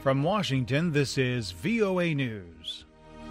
From Washington, this is VOA News.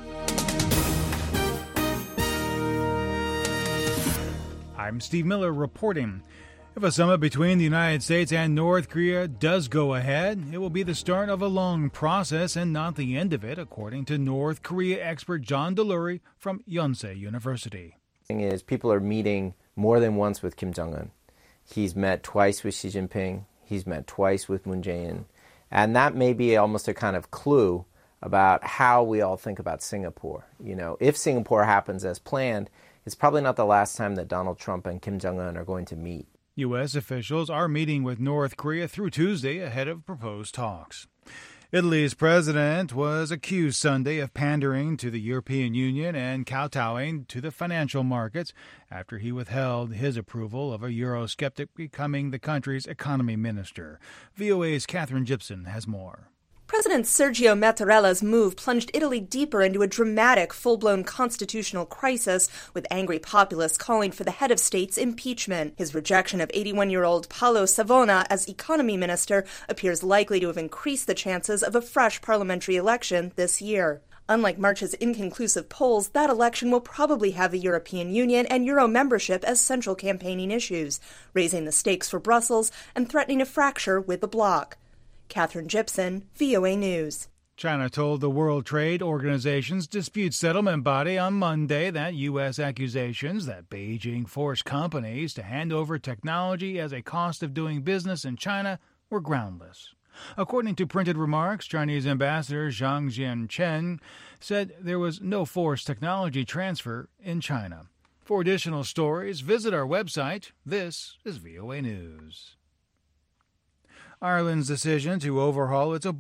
I'm Steve Miller reporting. If a summit between the United States and North Korea does go ahead, it will be the start of a long process and not the end of it, according to North Korea expert John Delury from Yonsei University. The thing is, people are meeting more than once with Kim Jong-un. He's met twice with Xi Jinping. He's met twice with Moon Jae-in. And that may be almost a kind of clue about how we all think about Singapore. You know, if Singapore happens as planned, it's probably not the last time that Donald Trump and Kim Jong-un are going to meet. U.S. officials are meeting with North Korea through Tuesday ahead of proposed talks. Italy's president was accused Sunday of pandering to the European Union and kowtowing to the financial markets after he withheld his approval of a Eurosceptic becoming the country's economy minister. VOA's Catherine Gibson has more. President Sergio Mattarella's move plunged Italy deeper into a dramatic, full-blown constitutional crisis, with angry populists calling for the head of state's impeachment. His rejection of 81-year-old Paolo Savona as economy minister appears likely to have increased the chances of a fresh parliamentary election this year. Unlike March's inconclusive polls, that election will probably have the European Union and Euro membership as central campaigning issues, raising the stakes for Brussels and threatening a fracture with the bloc. Catherine Gibson, VOA News. China told the World Trade Organization's dispute settlement body on Monday that U.S. accusations that Beijing forced companies to hand over technology as a cost of doing business in China were groundless. According to printed remarks, Chinese Ambassador Zhang Jianchen said there was no forced technology transfer in China. For additional stories, visit our website. This is VOA News. Ireland's decision to overhaul its